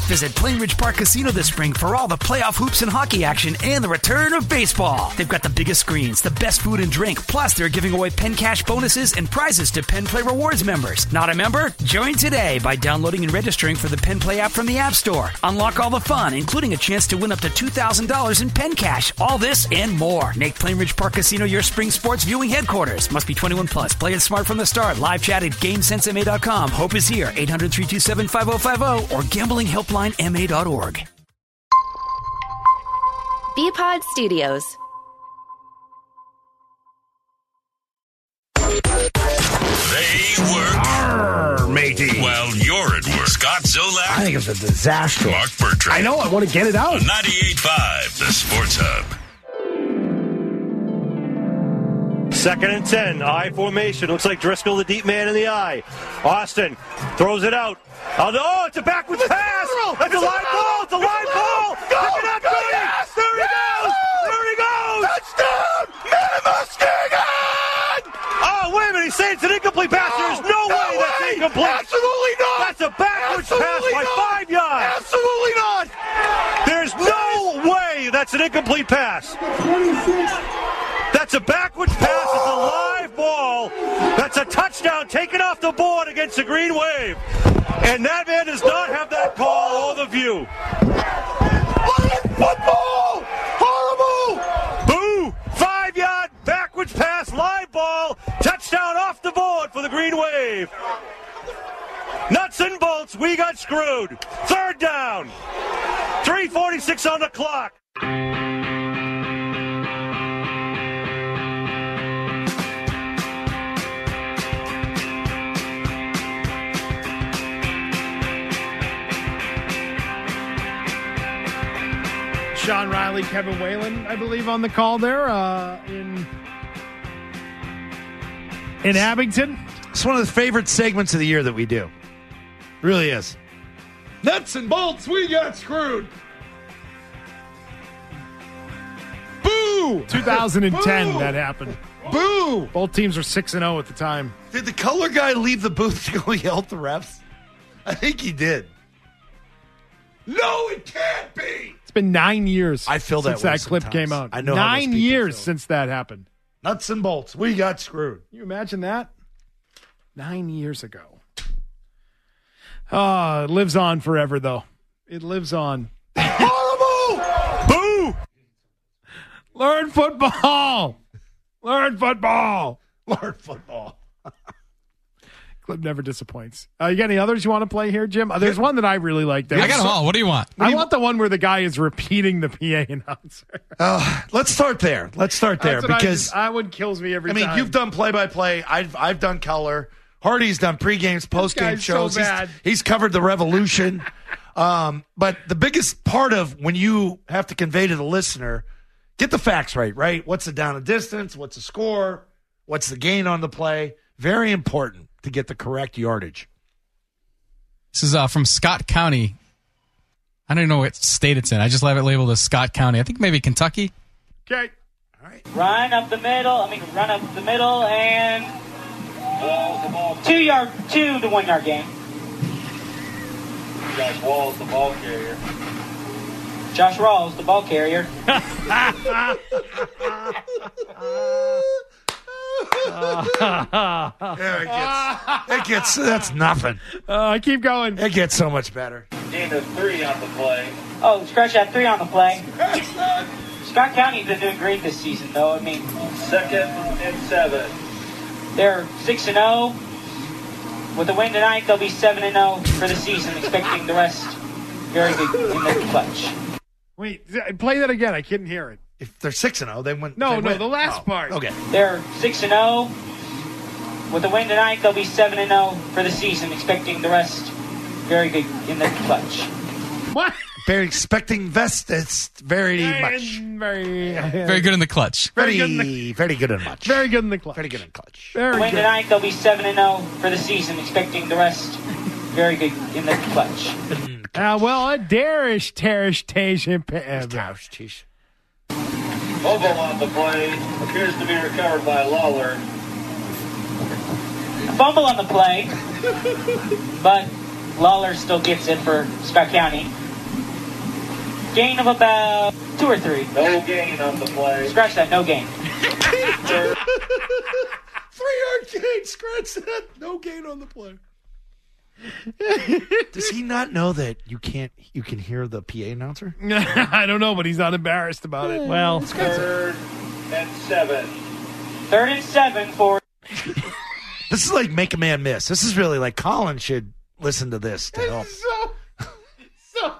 Visit Plainridge Park Casino this spring for all the playoff hoops and hockey action and the return of baseball. They've got the biggest screens, the best food and drink, plus they're giving away Penn Cash bonuses and prizes to Penn Play Rewards members. Not a member? Join today by downloading and registering for the Penn Play app from the App Store. Unlock all the fun, including a chance to win up to $2,000 in Penn Cash. All this and more. Make Plainridge Park Casino your spring sports viewing headquarters. Must be 21 plus. Play it smart from the start. Live chat at GameSenseMA.com. Hope is here. 800-327-5050 or gamblinghelplinema.org. BPod Studios. They work. Arr, matey. Well, you're at work. Scott Zolak. I think it's a disaster. Mark Bertrand. I know. I want to get it out. 98.5, the Sports Hub. 2nd and 10. I formation. Looks like Driscoll, the deep man in the eye. Austin throws it out. Oh, it's a backwards pass. That's a live ball. It's a live ball. Go, Pick it up, go, Cody. yes. There he goes. There he goes. Touchdown, Matt Muskegon! Oh, wait a minute. He's saying it's an incomplete pass. There's no way that's incomplete. Absolutely not. That's a backwards pass by 5 yards. Absolutely not. There's no way that's an incomplete pass. 26. That's a backwards pass. It's a live ball. That's a touchdown taken off the board against the Green Wave. And that man does not have that call or the view. Football! Horrible! Boo! 5-yard backwards pass, live ball, touchdown off the board for the Green Wave. Nuts and bolts, we got screwed. 3rd down. 3:46 on the clock. Sean Riley, Kevin Whalen, I believe, on the call there in Abington. It's one of the favorite segments of the year that we do. Really is. Nuts and bolts, we got screwed. Boo! 2010, Boo! that happened. Boo! Both teams were 6-0 at the time. Did the color guy leave the booth to go yell at the refs? I think he did. No, it can't be. It's been 9 years I feel that since way that clip sometimes. came out. I know how those 9 people years feel. since that happened. Nuts and bolts. We got screwed. Can you imagine that? 9 years ago. Oh, it lives on forever, though. It lives on. Horrible! Boo! Learn football. Learn football. Learn football. Clip never disappoints. You got any others you want to play here, Jim? There's one that I really like. I got them all. What do you want? I want the one where the guy is repeating the PA announcer. Let's start there. Because that one kills me every time. you've done play-by-play. I've done color. Hardy's done pre-games, post-game shows. So bad. He's covered the revolution. But the biggest part of when you have to convey to the listener, get the facts right? What's the down and distance? What's the score? What's the gain on the play? Very important to get the correct yardage. This is from Scott County. I don't even know what state it's in. I just have it labeled as Scott County. I think maybe Kentucky. Okay. All right. Run up the middle, and 2 to 1 yard gain. Josh Rawls, the ball carrier. Josh Rawls, the ball carrier. That's nothing. Keep going. It gets so much better. Gain of 3 on the play. Oh, scratch that 3 on the play. Scott County's been doing great this season, though. I mean, 2nd and 7. they're 6-0. With a win tonight, they'll be 7-0 for the season, expecting the rest very good in the clutch. Wait, play that again. I couldn't hear it. If they're 6-0, they win. No, they win. the last part. Okay. They're 6-0. With a win tonight, they'll be 7-0 for the season, expecting the rest very good in the clutch. What? Very expecting vest. It's very much. Very good in the clutch. Very good in much. Very good in the clutch. Very good in clutch. With a win tonight, they'll be 7-0 for the season, expecting the rest very good in the clutch. Well, a darish, tearing. Oval on the play appears to be recovered by Lawler. A fumble on the play, but Lawler still gets it for Scott County. Gain of about 2 or 3. No gain on the play. Scratch that, no gain. 3-yard gain. Scratch that. No gain on the play. Does he not know that you can hear the PA announcer? I don't know, but he's not embarrassed about it. Well, 3rd and 7. 3rd and 7 for... This is like make a man miss. This is really like Colin should listen to this to help. So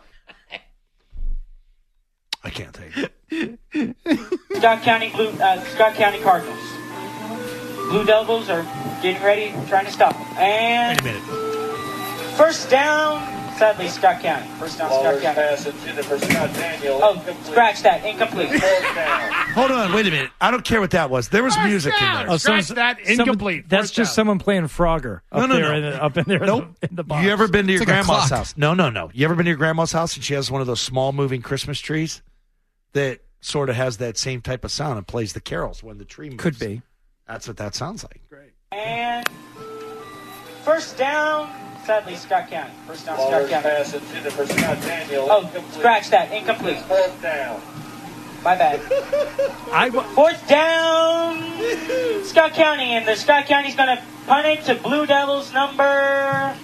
I can't take it. Scott County Cardinals. Blue Devils are getting ready, trying to stop them. And Wait a minute. first down, sadly, Scott County. First down, Scott County. Pass intended for Scott Daniel. Oh, scratch that, incomplete. 4th down. Hold on, wait a minute. I don't care what that was. There was music in there. Oh, scratch that, incomplete. That's First just down. someone playing Frogger up No. there, up in there Nope. in the box. You ever been to your It's like a grandma's clock. house? No. You ever been to your grandma's house and she has one of those small moving Christmas trees that sort of has that same type of sound and plays the carols when the tree moves? Could be. That's what that sounds like. Great. And first down, sadly, Scott County. First down, Scott Lawler's County. pass intended for Scott Daniel. Oh, scratch that, incomplete. 4th down. My bad. 4th down, Scott County, and the Scott County's going to punt it to Blue Devils number...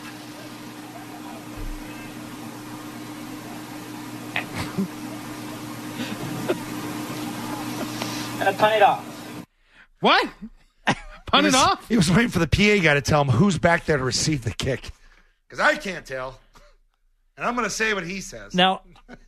Gonna punt it off. What? Punt it off? He was waiting for the PA guy to tell him who's back there to receive the kick. Because I can't tell. And I'm going to say what he says. Now,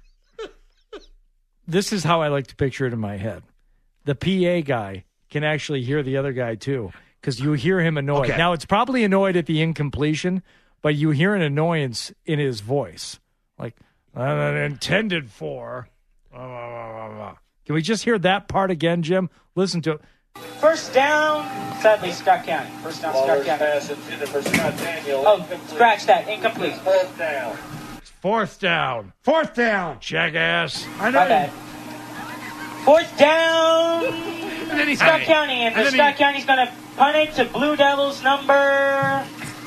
this is how I like to picture it in my head. The PA guy can actually hear the other guy, too, because you hear him annoyed. Okay. Now, it's probably annoyed at the incompletion, but you hear an annoyance in his voice. Like, intended for... Can we just hear that part again, Jim? Listen to it. First down, sadly, Scott County. First down, Scott Lawler's County. pass intended for Scott Daniel. Oh, scratch that, incomplete. 4th down. 4th down. 4th down. Jackass. I know. My bad. 4th down, And then Scott County, and the Scott County's going to punt it to Blue Devils number...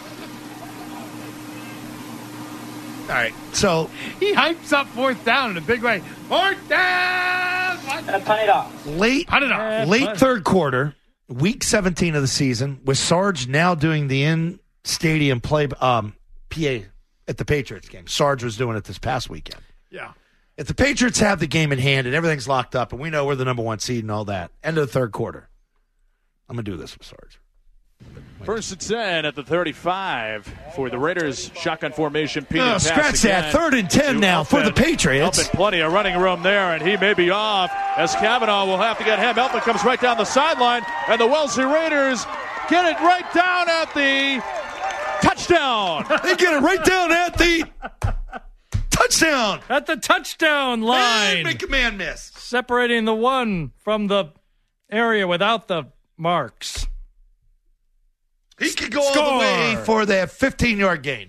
All right. So He hypes up 4th down in a big way. 4th down. Gonna punt it off. late Punt it off. late third quarter, week 17 of the season, with Sarge now doing the in-stadium play PA at the Patriots game. Sarge was doing it this past weekend. Yeah. If the Patriots have the game in hand and everything's locked up and we know we're the number 1 seed and all that, end of the third quarter, I'm going to do this with Sarge. 1st and 10 at the 35 for the Raiders. Shotgun formation. Peanut pass Scratch that. again. 3rd and 10 now for the Patriots. Elton, plenty of running room there, and he may be off as Kavanaugh will have to get him. Elton comes right down the sideline, and the Wellesley Raiders get it right down at the touchdown. They get it right down at the touchdown. At the touchdown line. And make a man miss. Separating the one from the area without the marks. He could go all the way for that 15-yard gain.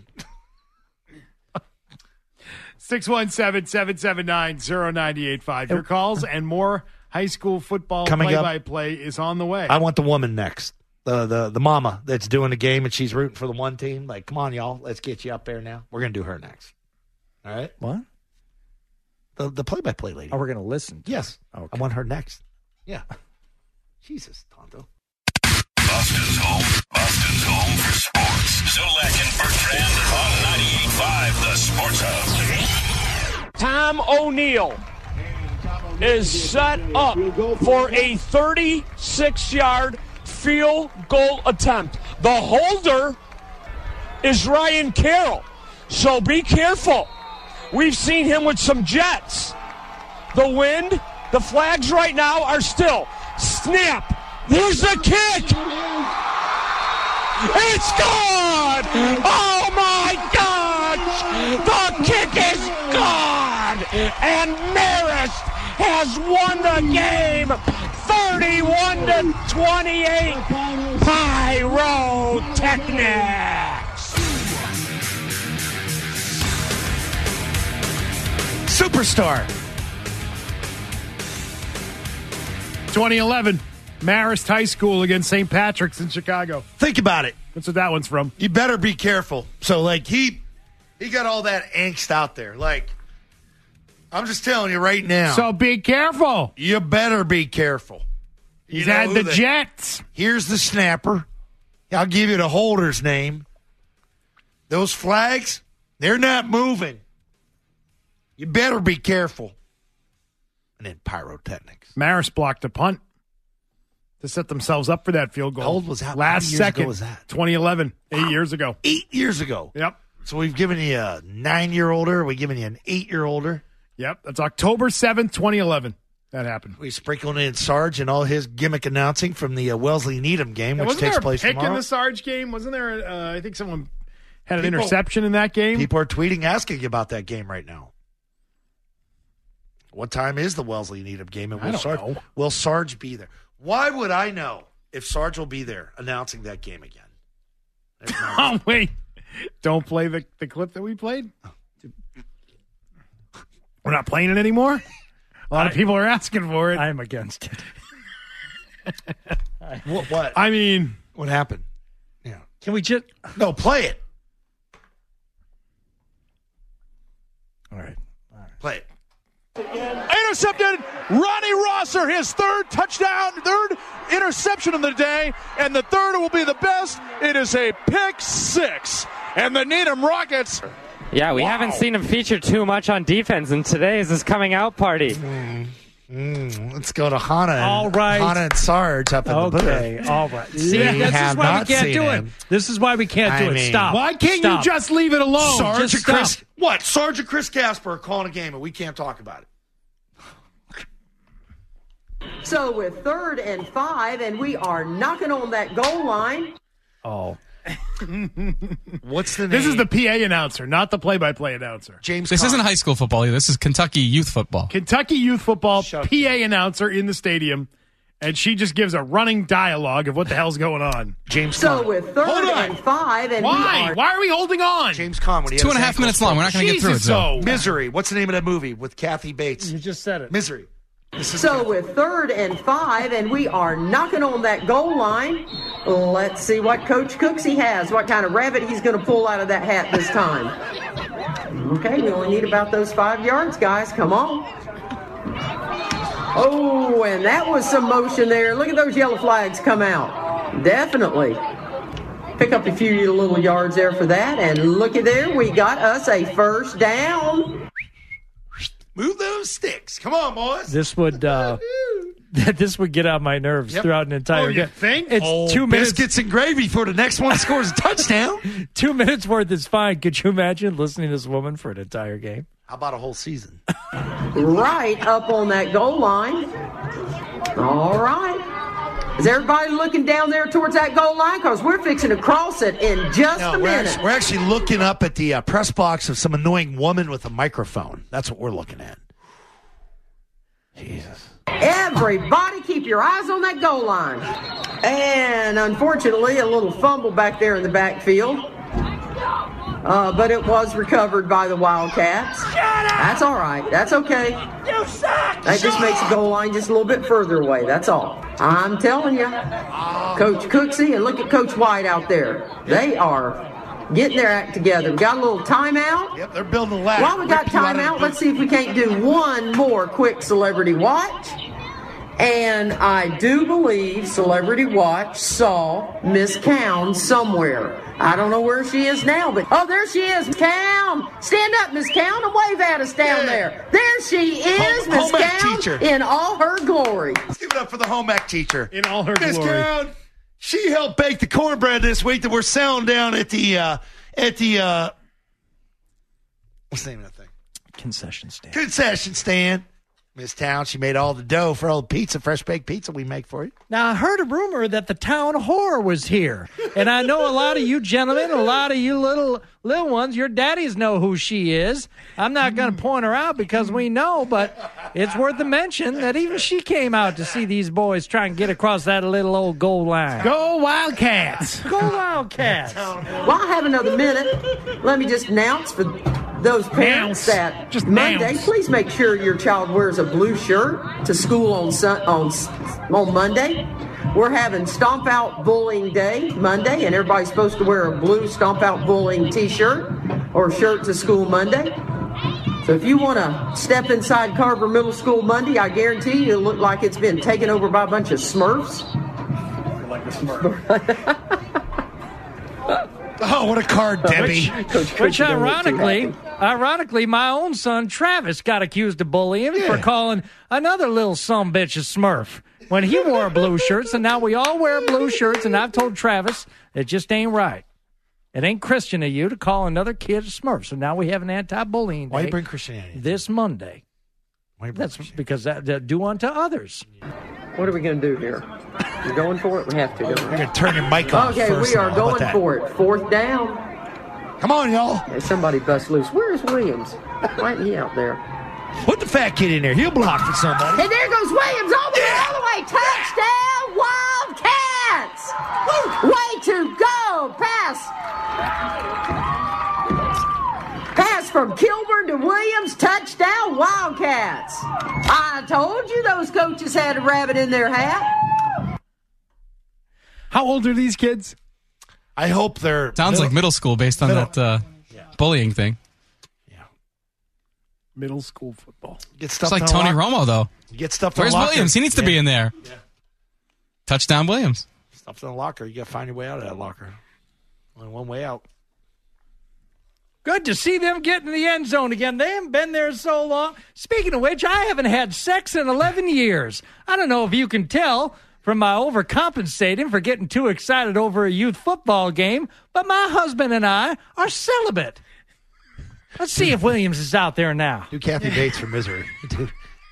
617-779-0985. Your calls and more high school football Coming up. play-by-play is on the way. I want the woman next. The mama that's doing the game and she's rooting for the one team. Like, come on, y'all. Let's get you up there now. We're going to do her next. All right? What? The play-by-play lady. Oh, we're going to listen to Yes. Okay. I want her next. Yeah. Jesus, Tonto. Boston's home for sports. Zolak and Bertrand on 98.5, the Sports Hub. Tom O'Neill is set up for a 36-yard field goal attempt. The holder is Ryan Carroll, so be careful. We've seen him with some jets. The wind, the flags right now are still. Snap. There's the kick. It's good. Oh, my gosh. The kick is good. And Marist has won the game 31-28. Pyrotechnics. Superstar. 2011, Marist High School against St. Patrick's in Chicago. Think about it. That's what that one's from. You better be careful. So, like, he He got all that angst out there. Like, I'm just telling you right now. So be careful. You better be careful. He's had the Jets. Here's the snapper. I'll give you the holder's name. Those flags, they're not moving. You better be careful. And then pyrotechnics. Maris blocked a punt to set themselves up for that field goal. How old was that? Last How many years second. ago was that? 2011. 8 years ago. 8 years ago. Yep. So we've given you a 9-year-older. We've given you an 8-year-older. Yep. That's October 7th, 2011. That happened. We sprinkled in Sarge and all his gimmick announcing from the Wellesley Needham game, which takes place pick tomorrow. in the Sarge game? Wasn't there? I think someone had an interception in that game. People are tweeting, asking about that game right now. What time is the Wellesley Needham game? And will Sarge be there? Why would I know if Sarge will be there announcing that game again? Oh, wait. Don't play the clip that we played? We're not playing it anymore? A lot of people are asking for it. I'm against it. What? I mean, what happened? Yeah. Can we just... No, play it. All right. Play it. Intercepted. Ronnie Rosser, his third touchdown, third interception of the day, and the third will be the best. It is a pick six. And the Needham Rockets. Yeah, we haven't seen him feature too much on defense, and today is his coming out party. Let's go to Hana. All right. Hana and Sarge up in the booth. Okay, all right. See, We this is have why not we can't seen do him. it. This is why we can't do it. Stop. Why can't Stop. you just leave it alone? Sarge Just and Chris, stop. what? Sarge and Chris Casper are calling a game, and we can't talk about it. So with 3rd and 5, and we are knocking on that goal line. Oh. What's the name? This is the PA announcer, not the play-by-play announcer. James. This isn't high school football either. This is Kentucky youth football. Kentucky youth football PA announcer in the stadium, and she just gives a running dialogue of what the hell's going on. James. So Conn. with 3rd and 5, and Why? Why are we holding on? James Conn. When he 2.5 minutes long. We're not going to get through it. So. Misery. What's the name of that movie with Kathy Bates? You just said it. Misery. So with 3rd and 5, and we are knocking on that goal line. Let's see what Coach Cooksey has, what kind of rabbit he's going to pull out of that hat this time. Okay, we only need about those 5 yards, guys. Come on. Oh, and that was some motion there. Look at those yellow flags come out. Definitely. Pick up a few little yards there for that. And looky there, we got us a first down. Move those sticks. Come on, boys. This would this would get on my nerves throughout an entire game. You think? It's 2 minutes. Biscuits and gravy for the next one scores a touchdown. 2 minutes worth is fine. Could you imagine listening to this woman for an entire game? How about a whole season? Right up on that goal line. All right. Is everybody looking down there towards that goal line? Because we're fixing to cross it in just a minute. We're actually looking up at the press box of some annoying woman with a microphone. That's what we're looking at. Jesus. Everybody keep your eyes on that goal line. And unfortunately, a little fumble back there in the backfield. But it was recovered by the Wildcats. That's all right. That's okay. You suck! That just makes the goal line just a little bit further away. That's all. I'm telling you. Coach Cooksey and look at Coach White out there. They are getting their act together. We got a little timeout. Yep, they're building a ladder. While we got timeout, let's see if we can't do one more quick Celebrity Watch. And I do believe Celebrity Watch saw Miss Cowan somewhere. I don't know where she is now, but there she is, Miss Cowan. Stand up, Miss Cowan, and wave at us down there. There she is, Miss Cowan, in all her glory. Let's give it up for the home ec teacher. In all her Miss glory. Cowan, she helped bake the cornbread this week that we're selling down at the what's the name of that thing? Concession stand. Concession stand. Miss Town, she made all the dough for all the pizza, fresh baked pizza we make for you. Now, I heard a rumor that the town whore was here. And I know a lot of you gentlemen, a lot of you little ones, your daddies know who she is. I'm not going to point her out because we know, but it's worth a mention that even she came out to see these boys try and get across that little old goal line. Go Wildcats! Go Wildcats! Well, I have another minute. Let me just announce for those parents that Just Monday, announce. please make sure your child wears a blue shirt to school on Monday. We're having Stomp Out Bullying Day Monday, and everybody's supposed to wear a blue Stomp Out Bullying t-shirt or shirt to school Monday. So if you want to step inside Carver Middle School Monday, I guarantee you it'll look like it's been taken over by a bunch of Smurfs. Like a Smurf. Oh, what a card, Debbie. Which ironically, my own son Travis got accused of bullying for calling another little sumbitch a Smurf when he wore blue shirts, and now we all wear blue shirts, and I've told Travis it just ain't right. It ain't Christian of you to call another kid a Smurf. So now we have an anti-bullying day. Why you bring Christianity? This Monday. That's because that do unto others. What are we going to do here? We're going for it? We have to, don't we? You're going to turn your mic off Okay, first we are of all. How about going that? for it. Fourth down. Come on, y'all. Hey, somebody bust loose. Where's Williams? Why ain't he out there? Put the fat kid in there. He'll block for somebody. And there goes Williams all the way. Touchdown, Wildcats! Way to go. Pass from Kilburn to Williams. Touchdown, Wildcats. I told you those coaches had a rabbit in their hat. How old are these kids? I hope they're... Sounds like middle school based on that bullying thing. Middle school football. Get It's stuff like Tony Romo, though. You get stuff Where's in the locker. Williams? He needs to be in there. Yeah. Touchdown, Williams. Stuff in the locker. You got to find your way out of that locker. Only one way out. Good to see them get in the end zone again. They haven't been there so long. Speaking of which, I haven't had sex in 11 years. I don't know if you can tell from my overcompensating for getting too excited over a youth football game, but my husband and I are celibate. Let's see if Williams is out there now. Do Kathy Bates for Misery. Dude.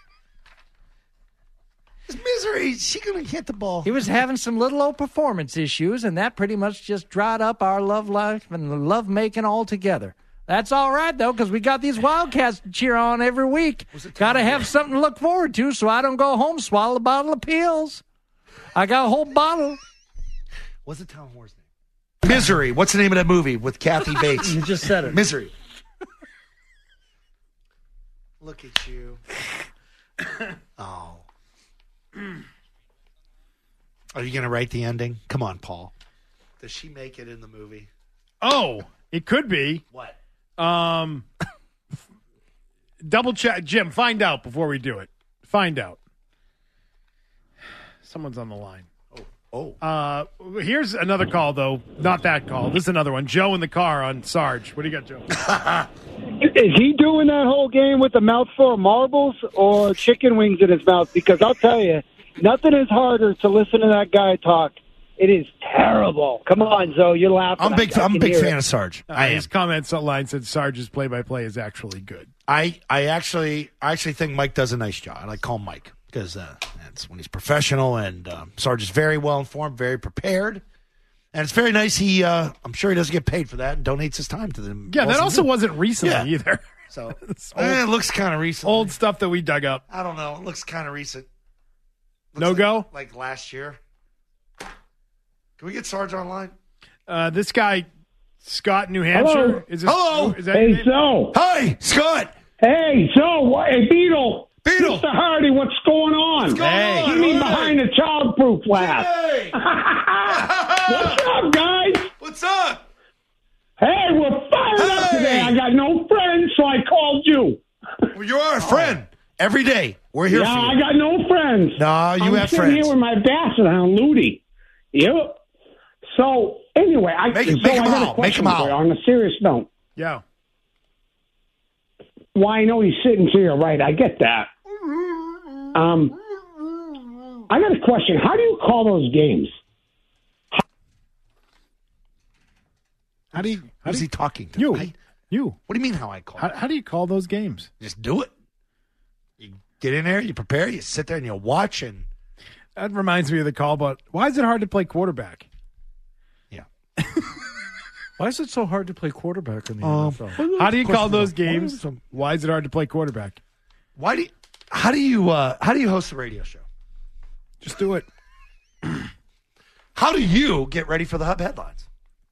It's Misery. She going to hit the ball. He was having some little old performance issues, and that pretty much just dried up our love life and the love making altogether. That's all right, though, because we got these Wildcats to cheer on every week. Got to have something to look forward to so I don't go home swallow a bottle of pills. I got a whole bottle. What's the Town Wars name? Misery. What's the name of that movie with Kathy Bates? You just said it. Misery. Look at you. Oh. Are you going to write the ending? Come on, Paul. Does she make it in the movie? Oh, it could be. What? Double check. Jim, find out before we do it. Find out. Someone's on the line. Oh. Here's another call, though. Not that call. This is another one. Joe in the car on Sarge. What do you got, Joe? Is he doing that whole game with a mouthful of marbles or chicken wings in his mouth? Because I'll tell you, nothing is harder to listen to that guy talk. It is terrible. Come on, Zoe, you're laughing. I'm a big fan of Sarge. His comments online said Sarge's play-by-play is actually good. I actually think Mike does a nice job. I like call him Mike because that's when he's professional, and Sarge is very well informed, very prepared, and it's very nice. I'm sure he doesn't get paid for that and donates his time to them. Yeah, that also wasn't recently either. So it looks kind of recent. Old stuff that we dug up. I don't know. It looks kind of recent. No-go? Like last year. Can we get Sarge online? This guy, Scott, New Hampshire. Hello. Is that Hey, your name? Zoe. Hi, Scott. Hey, Zoe. Hey, Beetle. Beetle. Mr. Hardy, what's going on? What's going on? You mean All right. behind the childproof laugh. Hey. What's up, guys? What's up? Hey, we're fired up today. I got no friends, so I called you. Well, you are a friend. Every day. We're here for you. I got no friends. No, you I'm have sitting friends. here with my basset hound, Ludi. Yep. So, anyway, I Make got him a out. Make question him for out. you on a serious note. Yeah. Well, I know he's sitting to your right. I get that. I got a question. How do you call those games? Who's he talking to? You. You. What do you mean how I call it? How do you call those games? Just do it. You get in there, you prepare, you sit there and you watch and That reminds me of the call, but why is it hard to play quarterback? Why is it so hard to play quarterback in the NFL? How do you call those games? Why is it hard to play quarterback? How do you host a radio show? Just do it. How do you get ready for the Hub headlines?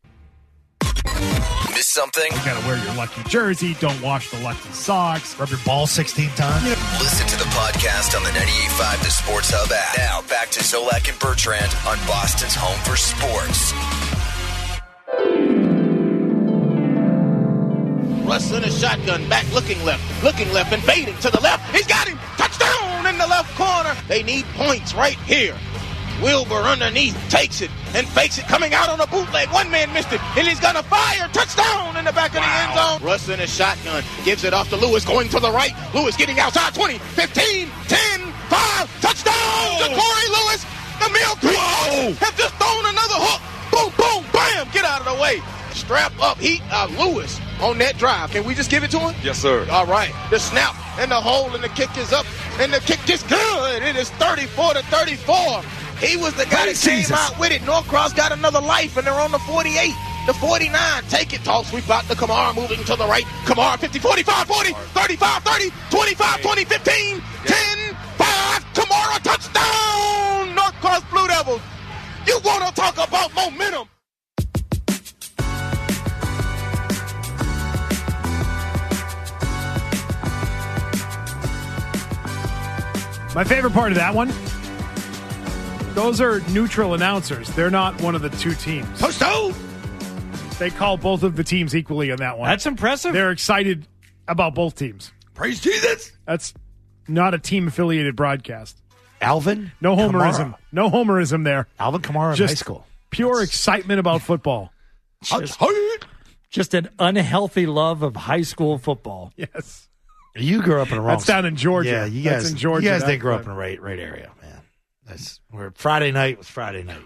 Miss something? You gotta wear your lucky jersey. Don't wash the lucky socks. Rub your ball 16 times. Listen to the podcast on the 98.5 The Sports Hub app. Now back to Zolak and Bertrand on Boston's home for sports. in a shotgun, back looking left, and fading to the left. He's got him. Touchdown in the left corner. They need points right here. Wilbur underneath takes it and fakes it, coming out on a bootleg. One man missed it, and he's going to fire. Touchdown in the back of the end zone. Russ in a shotgun, gives it off to Lewis, going to the right. Lewis getting outside, 20, 15, 10, 5. Touchdown to Corey Lewis. The Mill Creek have just thrown another hook. Boom, boom, bam. Get out of the way. Strap up Heat Lewis on that drive. Can we just give it to him? Yes, sir. All right. The snap and the hole and the kick is up, and the kick is good. It is 34-34. He was the guy that came out with it. Norcross got another life, and they're on the 48. The 49. Take it. Toss sweep out to Kamara, moving to the right. Kamara 50, 45, 40, 35, 30, 25, 20, 15, 10, 5. Kamara touchdown. Norcross Blue Devils. You want to talk about momentum? My favorite part of that one, those are neutral announcers. They're not one of the two teams. Touchdown! They call both of the teams equally on that one. That's impressive. They're excited about both teams. Praise Jesus! That's not a team-affiliated broadcast. Alvin? No homerism. Kamara. No homerism there. Alvin Kamara in high school. Pure excitement about football. Just an unhealthy love of high school football. Yes. You grew up in the wrong. That's down in Georgia. Yeah, you That's guys. in Georgia. You guys didn't grow up in the right area, man. That's where Friday night was Friday night.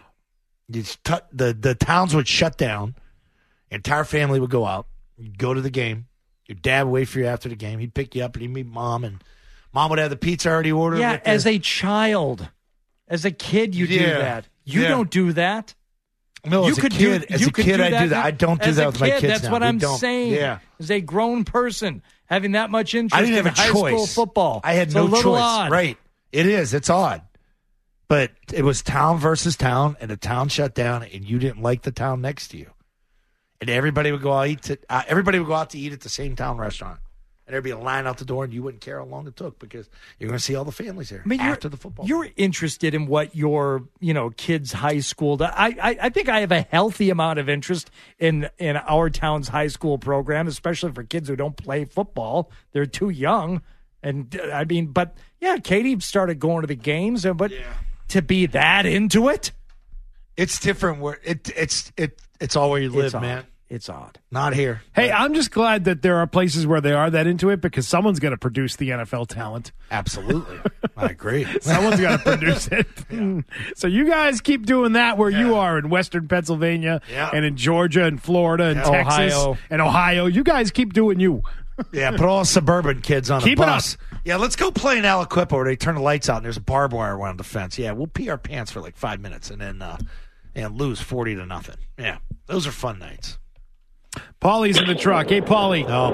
The towns would shut down. Your entire family would go out. You'd go to the game. Your dad would wait for you after the game. He'd pick you up and he'd meet mom, and mom would have the pizza already ordered. Yeah, as a child, as a kid, you do that. You don't do that. No, you as could a kid, do, as you a could kid, do I do that. I don't do as that a with my kid, kids That's now. what We I'm don't. saying. Yeah. As a grown person, having that much interest I didn't in have a high choice. school football. I had It's no a little choice. odd. Right. It is. It's odd. But it was town versus town, and the town shut down, and you didn't like the town next to you. And everybody would go out everybody would go out to eat at the same town restaurant. And there'd be a line out the door, and you wouldn't care how long it took because you're going to see all the families there after the football. You're interested in what your kids' high school does. I think I have a healthy amount of interest in our town's high school program, especially for kids who don't play football. They're too young. And I mean, but yeah, Katie started going to the games, but to be that into it, it's different. Where it's all where you live, man. It's odd. Not here. Hey, I'm just glad that there are places where they are that into it because someone's going to produce the NFL talent. Absolutely. I agree. Someone's got to produce it. Yeah. So you guys keep doing that where you are in Western Pennsylvania and in Georgia and Florida and Texas and Ohio. You guys keep doing you. Yeah, put all suburban kids on Keep a it bus. up. Yeah, let's go play in Aliquippa where they turn the lights out and there's a barbed wire around the fence. Yeah, we'll pee our pants for like 5 minutes and then lose 40-0. Yeah, those are fun nights. Paulie's in the truck. Hey, Paulie. No.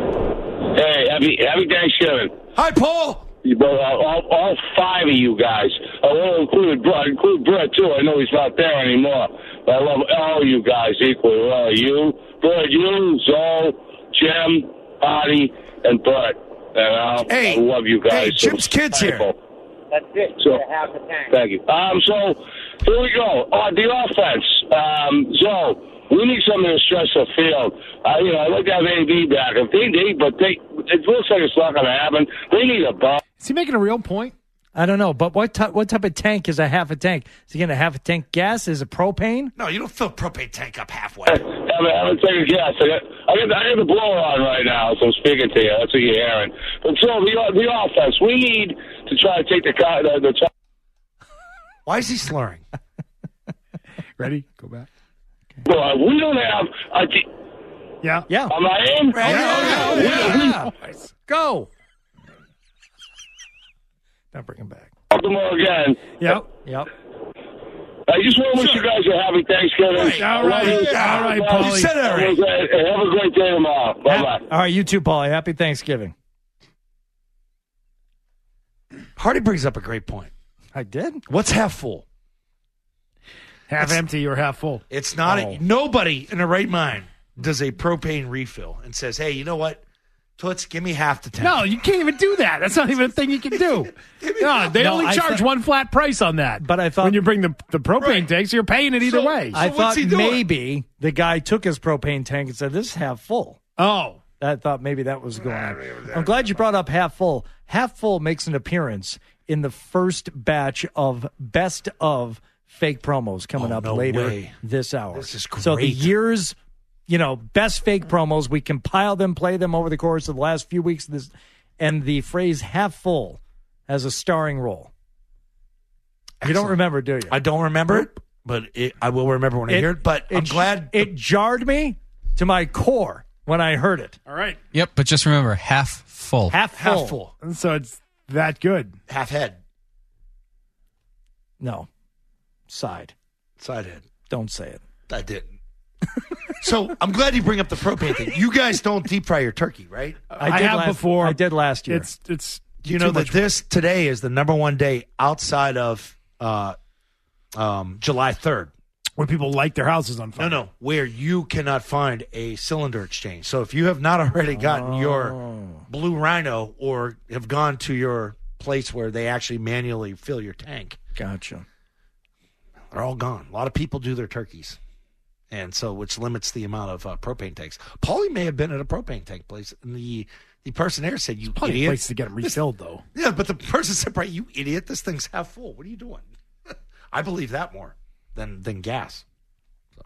Hey, happy Thanksgiving. Hi, Paul. All five of you guys. I will include Brett, too. I know he's not there anymore. But I love all you guys equally. You, Brett, you, Zoe, Jim, Artie, and Brett. And I love you guys. Hey, Jim's kid's here. That's it. So, half a tank. Thank you. So, here we go. The offense. So, we need something to stretch the field. I'd like to have AB back. It looks like it's not going to happen. They need a ball. Is he making a real point? I don't know, but what type of tank is a half a tank? Is he going to have a tank gas? Is it propane? No, you don't fill a propane tank up halfway. Have a tank of gas. I got the blower on right now, so I'm speaking to you. That's what you're hearing. But so the offense, we need to try to take the top. Why is he slurring? Ready? Go back. Well, we don't have. Yeah. Am I in? Yeah. Go. Now bring him back. Tomorrow again. Yep. I just want to wish you guys a happy Thanksgiving. All right, Paulie. You said it already. Have a great day tomorrow. Bye-bye. All right, you too, Paulie. Happy Thanksgiving. Hardy brings up a great point. I did. What's half full? Half empty or half full? It's not. Nobody in their right mind does a propane refill and says, hey, you know what? Toots, give me half the tank. No, you can't even do that. That's not even a thing you can do. They only charge one flat price on that. But I thought when you bring the propane tanks, you're paying it either way. I thought maybe the guy took his propane tank and said, this is half full. Oh. I thought maybe that was going on. I'm glad you brought up Half Full. Half Full makes an appearance in the first batch of best of fake promos coming up later this hour. This is great. So the year's, best fake promos, we compile them, play them over the course of the last few weeks of this, and the phrase Half Full has a starring role. You don't remember, do you? I don't remember it, but I will remember when I hear it. But I'm glad. It jarred me to my core when I heard it. All right. Yep, but just remember, half full. Half full. And so it's that good. Half head. No. Side head. Don't say it. I didn't. So I'm glad you bring up the propane thing. You guys don't deep fry your turkey, right? I have before. I did last year. It's. Do you know that today is the number one day outside of July 3rd? When people light their houses on fire. No, where you cannot find a cylinder exchange. So if you have not already gotten your Blue Rhino or have gone to your place where they actually manually fill your tank. Gotcha. They're all gone. A lot of people do their turkeys. And so, which limits the amount of propane tanks. Paulie may have been at a propane tank place, and the person there said, "You Plenty idiot." of places to get them refilled, though. Yeah, but the person said, "Right, you idiot! This thing's half full. What are you doing?" I believe that more than gas. So,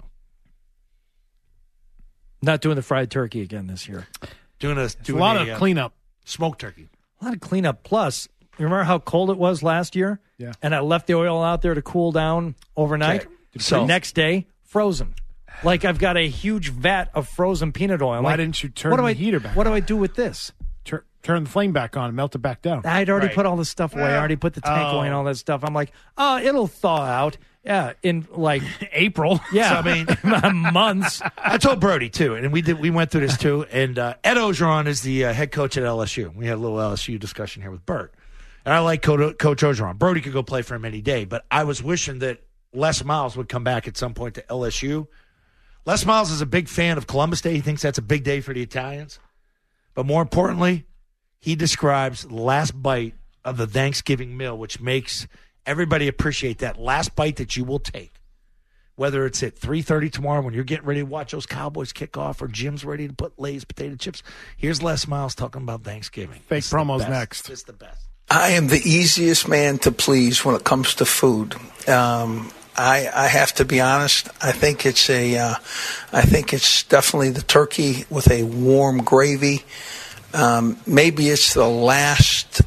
not doing the fried turkey again this year. Doing a lot of cleanup, smoked turkey. A lot of cleanup. Plus, you remember how cold it was last year? Yeah. And I left the oil out there to cool down overnight. Okay. So the next day, frozen. Like I've got a huge vat of frozen peanut oil. Why didn't you turn the heater back? What do I do with this? Turn the flame back on and melt it back down. I'd already put all the stuff away. I already put the tank away and all that stuff. I'm like, it'll thaw out. Yeah, in like April. Yeah, So, I mean, months. I told Brody too, and we went through this too. And Ed Ogeron is the head coach at LSU. We had a little LSU discussion here with Bert, and I like Coach Ogeron. Brody could go play for him any day, but I was wishing that Les Miles would come back at some point to LSU. Les Miles is a big fan of Columbus Day. He thinks that's a big day for the Italians. But more importantly, he describes the last bite of the Thanksgiving meal, which makes everybody appreciate that last bite that you will take. Whether it's at 3:30 tomorrow when you're getting ready to watch those Cowboys kick off or Jim's ready to put Lay's potato chips. Here's Les Miles talking about Thanksgiving. Fake promos next. It's the best. I am the easiest man to please when it comes to food. I have to be honest. I think it's definitely the turkey with a warm gravy. Maybe it's the last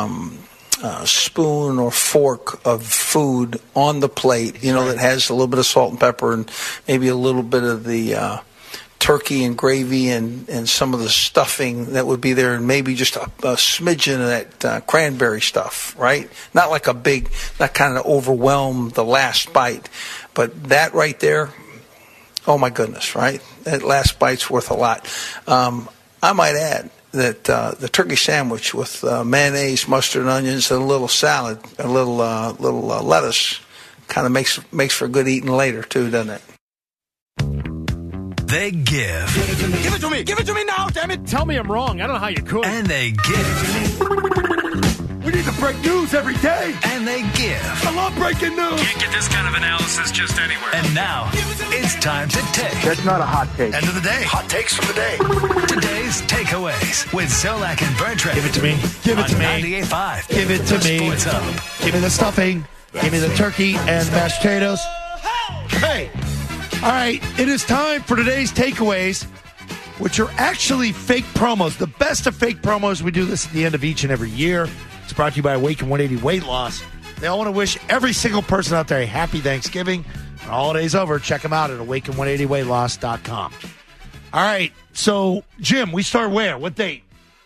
spoon or fork of food on the plate, that has a little bit of salt and pepper and maybe a little bit of the turkey and gravy and some of the stuffing that would be there, and maybe just a smidgen of that cranberry stuff, right? Not like a big, not kind of overwhelm the last bite, but that right there, oh my goodness, right? That last bite's worth a lot. I might add that the turkey sandwich with mayonnaise, mustard, and onions, and a little salad, a little lettuce, kind of makes for good eating later too, doesn't it? They give. Give it to me. Give it to me now, damn it. Tell me I'm wrong. I don't know how you could. And they give. We need to break news every day. And they give. I love breaking news. Can't get this kind of analysis just anywhere. And now, it's time to take. That's not a hot take. End of the day. Hot takes from the day. Today's takeaways with Zolak and Bertrand. Give it to me. Give it to me. 98.5. Give it to me. Sports Hub. Give me the stuffing. Give me the turkey and mashed potatoes. Hey. All right, it is time for today's takeaways, which are actually fake promos. The best of fake promos. We do this at the end of each and every year. It's brought to you by Awaken 180 Weight Loss. They all want to wish every single person out there a happy Thanksgiving. When the holiday's over, check them out at awaken180weightloss.com. All right, so, Jim, we start where? What date?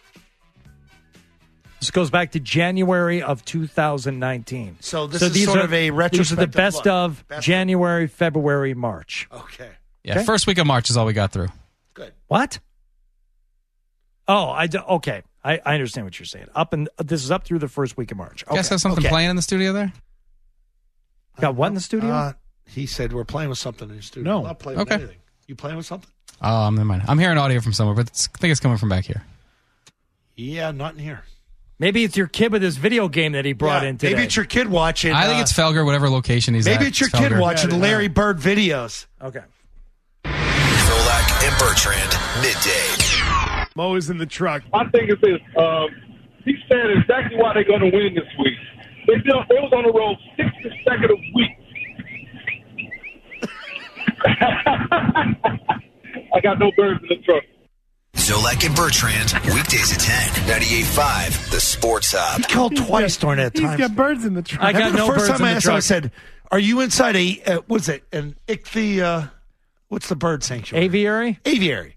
This goes back to January of 2019. So this is sort of a retrospective These are the best look. of January, February, March. Okay. Yeah, Okay. first week of March is all we got through. Good. What? Oh, okay. I understand what you're saying. This is up through the first week of March. You guys have something playing in the studio there? Got what in the studio? He said we're playing with something in the studio. No. I'm not playing with anything. You playing with something? Oh, never mind. I'm hearing audio from somewhere, but I think it's coming from back here. Yeah, not in here. Maybe it's your kid with his video game that he brought in today. Maybe it's your kid watching. I think it's Felger, whatever location he's at. Maybe it's your kid Felger. watching Larry Bird videos. Okay. Zolak and Bertrand, midday. Mo is in the truck. My thing is this. He said exactly why they're going to win this week. They was on the road 6 consecutive weeks. I got no birds in the truck. Zolak and Bertrand, weekdays at 10. 98.5, the Sports Hub. He called twice during that time. He's got birds in the truck. I got no the first birds time in I the asked him, I truck. said, are you inside what's it, an ichthy, what's the bird sanctuary? Aviary? Aviary.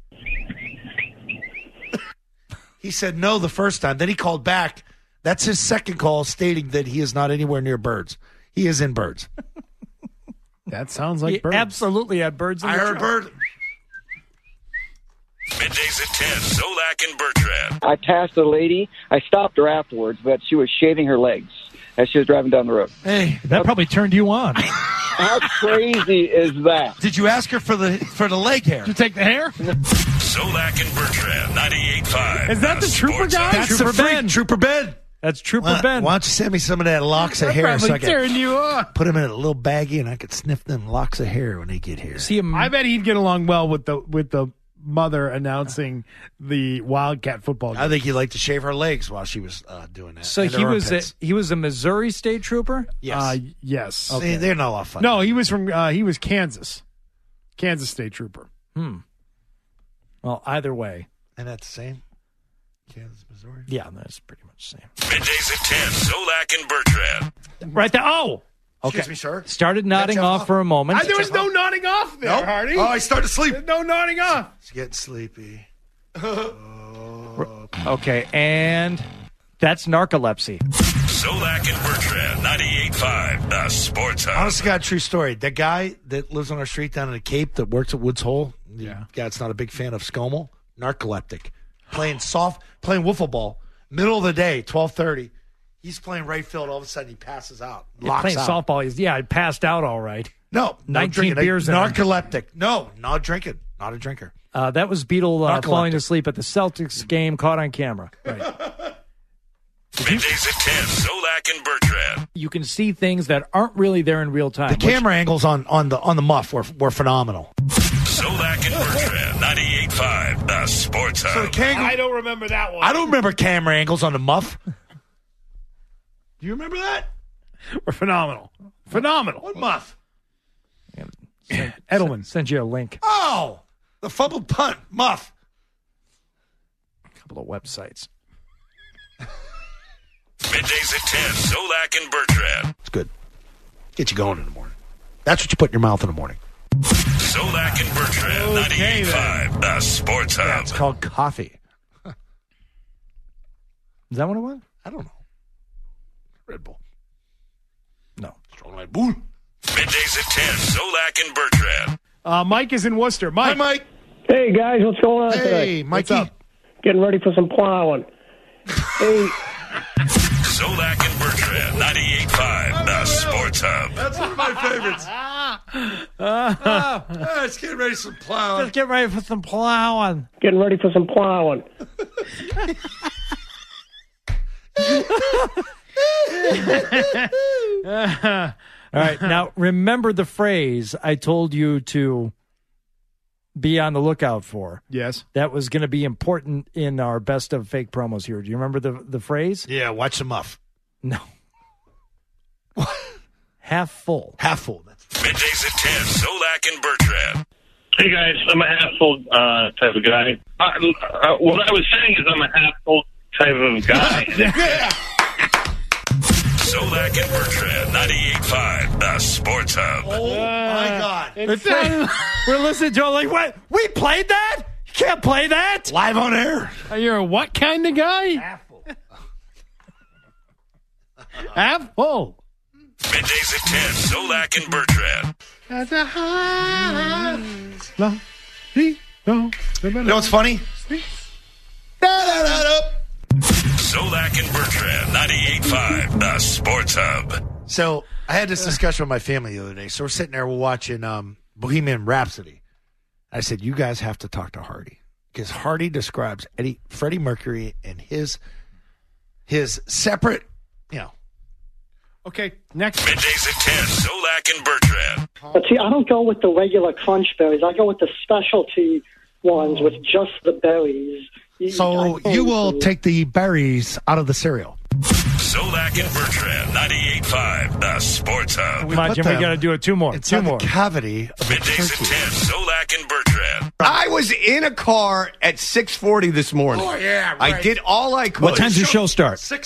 He said no the first time. Then he called back. That's his second call stating that he is not anywhere near birds. He is in birds. That sounds like He birds. absolutely had birds in I the heard truck. bird. Middays at 10, Zolak and Bertrand. I passed a lady. I stopped her afterwards, but she was shaving her legs as she was driving down the road. Hey, that probably turned you on. How crazy is that? Did you ask her for the leg hair? Did you take the hair? Zolak and Bertrand, 98.5. Is that the trooper guy? That's Trooper the freak, Ben. Trooper Ben. That's Trooper Ben. Why don't you send me some of that locks of hair so I Probably turned can you on. put them in a little baggie and I could sniff them locks of hair when they get here. See him. I bet he'd get along well with the mother announcing the Wildcat football game. I think he'd like to shave her legs while she was doing that. So And he her was armpits. he was a Missouri State Trooper. Yes. Yes. Okay. They're not a lot of fun. No, he was from he was Kansas State Trooper. Well, either way, And that's the same? Kansas, Missouri? yeah, that's pretty much the same. Middays at 10, Zolak and Bertrand. Right there. Oh, okay. Excuse me, sir. Started nodding That's off for a moment. There was no nodding off there, Nope. Hardy. Oh, I started to sleep. There's no nodding off. It's getting sleepy. Okay, and that's narcolepsy. Zolak and Bertrand, 98.5, the Sports Hub. Honest to God, true story. The guy that lives on our street down in the Cape that works at Woods Hole, the Yeah. guy that's not a big fan of ScoMo, narcoleptic, playing wiffle ball, middle of the day, 12:30. He's playing right field. All of a sudden, he passes out. Locks Playing out. softball. I passed out all right. No, 19 drinking. beers in him. Narcoleptic. No, not drinking. Not a drinker. That was Beetle Narcoleptic. falling asleep at the Celtics game, caught on camera. Right. Middays at 10, Zolak and Bertrand. You can see things that aren't really there in real time. The camera angles on the muff were phenomenal. Zolak and Bertrand, 98.5, the Sports Hub. I don't remember that one. I don't remember camera angles on the muff. Do you remember that? We're phenomenal. Phenomenal. What muff? Edelman. Send you a link. Oh, the fumbled punt muff. A couple of websites. Middays at 10, Zolak and Bertrand. It's good. Get you going in the morning. That's what you put in your mouth in the morning. Zolak and Bertrand, 98.5, the Sports Hub. It's called coffee. Is that what it was? I don't know. Red Bull. No. Strong like bull. Middays at 10, Zolak and Bertrand. Mike is in Worcester. Mike. Hi, Mike. Hey, guys, what's going on today? Hey, Mikey. What's up? Getting ready for some plowing. Hey. Zolak and Bertrand, 98.5, the Sports Hub. That's one of my favorites. Let's get ready for some plowing. Let's get ready for some plowing. Getting ready for some plowing. All right. Now, remember the phrase I told you to be on the lookout for. Yes. That was going to be important in our best of fake promos here. Do you remember the phrase? Yeah, watch the muff. No. Half full. Half full. Middays at 10, Zolak and Bertrand. Hey guys, I'm a half full type of guy. What I was saying is I'm a half full type of guy. Zolak and Bertrand, 98.5, the Sports Hub. Oh, my God. We're listening to it like, what? We played that? You can't play that? Live on air. You're a what kind of guy? Half full. Half full. Middays at 10, Zolak and Bertrand. You know what's funny? Zolak and Bertrand, 98.5, the Sports Hub. So I had this discussion with my family the other day. So we're sitting there, we're watching Bohemian Rhapsody. I said, you guys have to talk to Hardy. Because Hardy describes Freddie Mercury and his separate, Okay, next. Middays at 10, Zolak and Bertrand. But see, I don't go with the regular crunch berries. I go with the specialty ones with just the berries. So you will take the berries out of the cereal. Zolak and Bertrand, 98.5, the Sports Hub. We got to do it two more. It's in the cavity of the Middays turkey. at 10, Zolak and Bertrand. I was in a car at 6:40 this morning. Oh, yeah, right. I did all I could. What time's your show start? 6.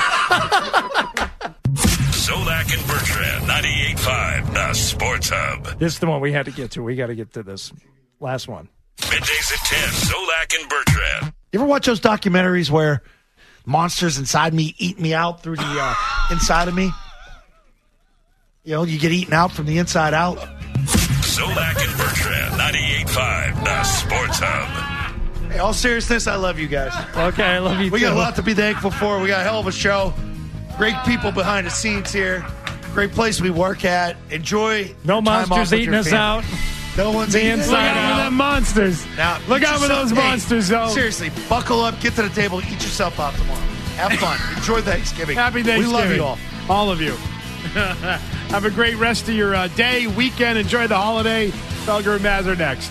Zolak and Bertrand, 98.5, the Sports Hub. This is the one we had to get to. We got to get to this last one. Middays at 10, Zolak and Bertrand. You ever watch those documentaries where monsters inside me eat me out through the inside of me? You know, you get eaten out from the inside out. Zolak and Bertrand, 98.5, the Sports Hub. Hey, all seriousness, I love you guys. Okay, I love you We too. got a lot to be thankful for. We got a hell of a show. Great people behind the scenes here. Great place we work at. Enjoy. No time off monsters with eating your us family. out. No one's The eating us inside out. out. Look out for them monsters. Now, Look eat out for yourself- those monsters, though. Seriously, buckle up, get to the table, eat yourself out tomorrow. Have fun. Enjoy Thanksgiving. Happy Thanksgiving. We love you all. All of you. Have a great rest of your day, weekend. Enjoy the holiday. Felger and Maz are next.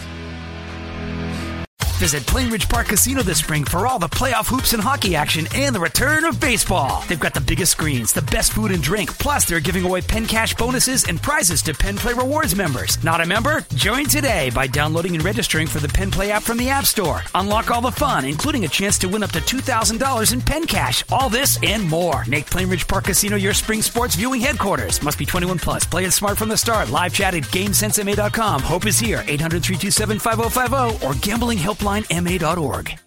Visit Plainridge Park Casino this spring for all the playoff hoops and hockey action and the return of baseball. They've got the biggest screens, the best food and drink, plus they're giving away Penn Cash bonuses and prizes to Penn Play Rewards members. Not a member? Join today by downloading and registering for the Penn Play app from the App Store. Unlock all the fun, including a chance to win up to $2,000 in Penn Cash. All this and more. Make Plainridge Park Casino your spring sports viewing headquarters. Must be 21 plus. Play it smart from the start. Live chat at GameSenseMA.com. Hope is here. 800-327-5050 or gamblinghelplinema.org.